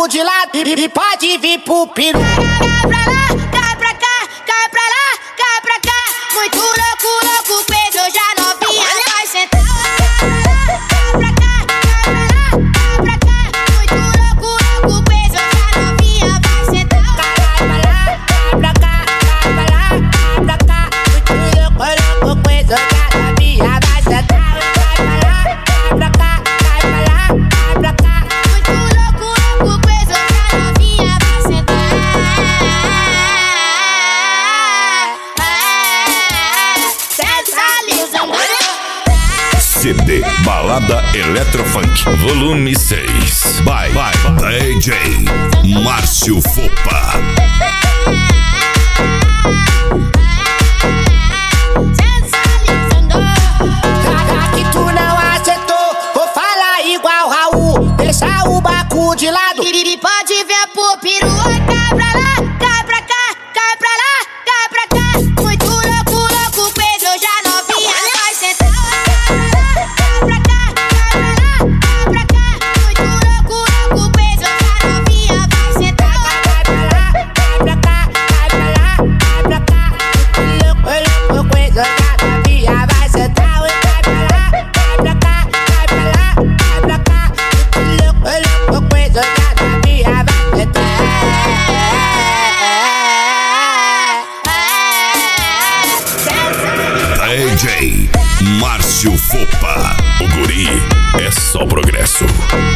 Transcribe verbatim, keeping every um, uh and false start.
cu de lado e, e pode vir pro peru. Cai pra lá, cai pra cá, cai pra lá, cai pra cá. Muito louco, louco, peso já novinha vai sentar. Cai pra cá, cai pra lá, cai pra cá. Muito louco, louco, peso já novinha vai sentar. Cai pra lá, cai pra cá, cai pra lá, cai pra cá. Muito louco, louco, peso já novinha vai sentar. Cai pra lá, cai pra cá, cai pra lá, cai pra cá. Muito louco, louco, peso já novinha vai sentar. C D Balada Eletrofunk Volume seis by, by D J Márcio Fopa. Já que tu não acertou, vou falar igual Raul. Deixa o bacu de lado E pode ver pro peru. Cai pra lá, cai pra cá, cai pra lá, cai pra cá. Muito louco, louco, peso já novinha vai sentar. Cai pra cá, cai pra lá, cai pra cá. Muito louco, louco, peso já novinha vai sentar. Cai pra lá, cai pra cá, cai pra lá, cai pra cá. Muito louco, louco, coisa já novinha vai sentar. Cai pra lá, cai pra cá, cai pra lá, cai pra cá. Muito louco, louco, coisa já novinha vai sentar. D J Márcio Fopa. O guri é só progresso.